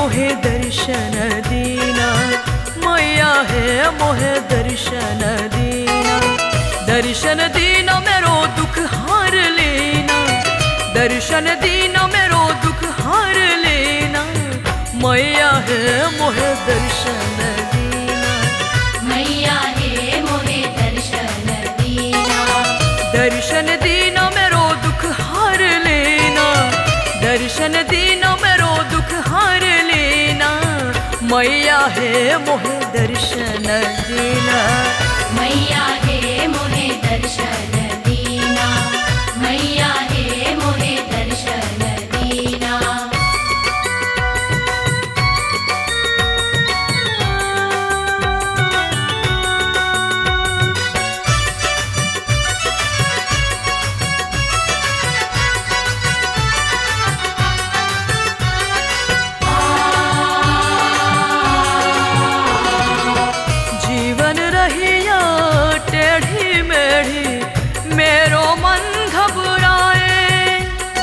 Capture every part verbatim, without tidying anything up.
मोहे दर्शन दीना, मैया है मोहे दर्शन दीना। दर्शन दीना मेरो दुख हार लेना, दर्शन दीना मेरो दुख हार लेना, मैया है मोहे दर्शन दीना, मैया है मोहे दर्शन दीना। दर्शन दीना मेरो दुख हार लेना, दर्शन दीना मेरो दुख हार लेना, मैया है मोहे दर्शन दीना, मैया है मोहे दर्शन दीना, मैया है मोहे दर्शन दीना। जीवन रहिया टेढ़ी मेढ़ी मेरो मन घबराए,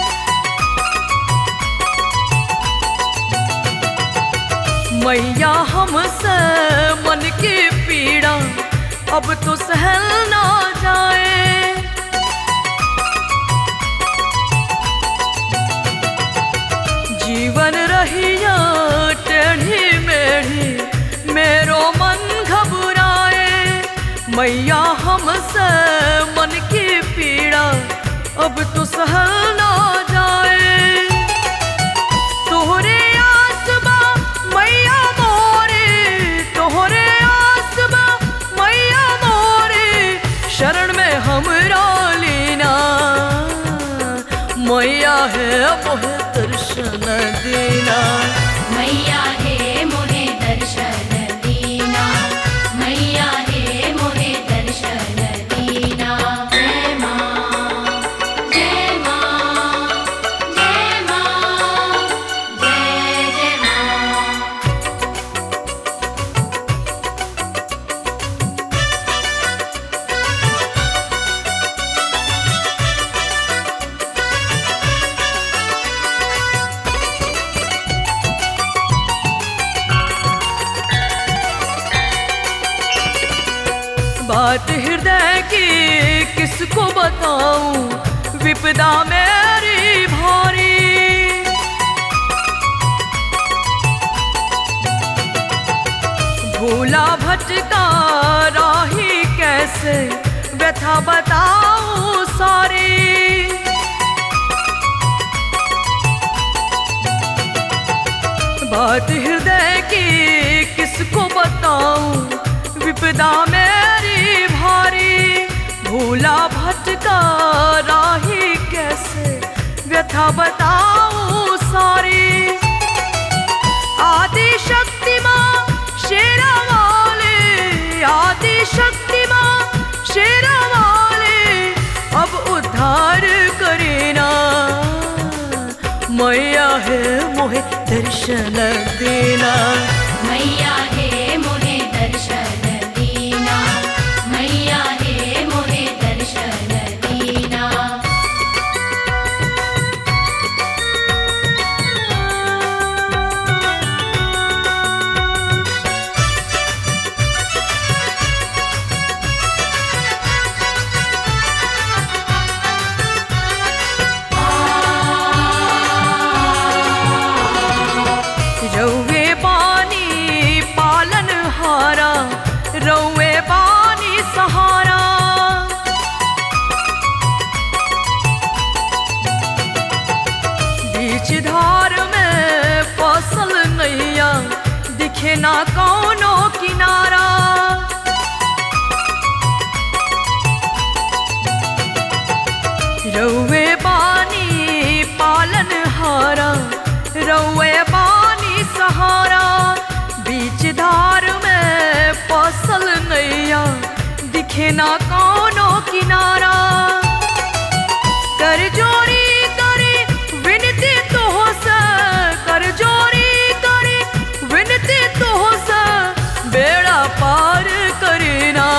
मैया हमसे मन की पीड़ा अब तो सहल ना जाए। जीवन रहिया टेढ़ी मेढ़ी मेरो मन घबराए, मैया हमसे मन की पीड़ा अब तो सहल ना जाए। तोहरे आसबा मैया मोरे, तोहरे आसबा मैया मोरे, शरण में हमरा लीना, मैया है मोहे दर्शन दीना, मैया है मोहे दर्शन दीना, मैया है मोहे दर्शन दीना। जय माँ, जय माँ, जय माँ, जय जय माँ। बात हृदय की किसको बताऊं, विपदा मेरी भारी। भूला भटका राही कैसे व्यथा बताऊं सारी। बात हृदय की किसको बताऊं, विपदा मेरी भारी। भूला भटका राही कैसे व्यथा बताऊं सारी। आदि शक्ति माँ शेरा वाले, आदि शक्ति माँ शेरा वाले, अब उद्धार करेना, मैया है मोहे दर्शन देना, मैया है मोहे दर्शन दीना, मैया है मोहे दर्शन दीना। रौवे पानी पालन हारा, रौवे पानी सहारा। बीच धार में फसल नैया, दिखे ना कौनो किनारा। रौवे पानी पालन हारा, रौवे पानी सहारा। बीच धार में फसल नैया, दिखे ना कौनो किनारा। कर जोरी करे विनती तो से, कर जोरी करे विनती तो से, बेड़ा पार करना,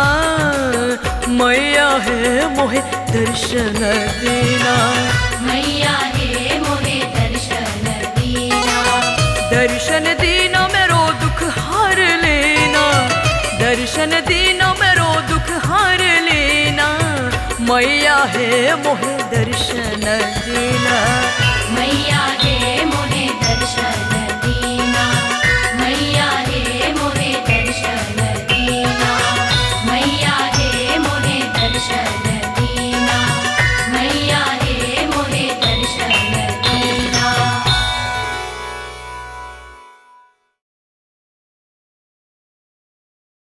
मैया है मोहे दर्शन देना, मैया है मोहे दर्शन दीना, दर्शन दीना मेरो दुख हार लेना, दर्शन दीना मेरो दुख हार लेना, मैया है मोहे दर्शन देना। मैया हे मोहे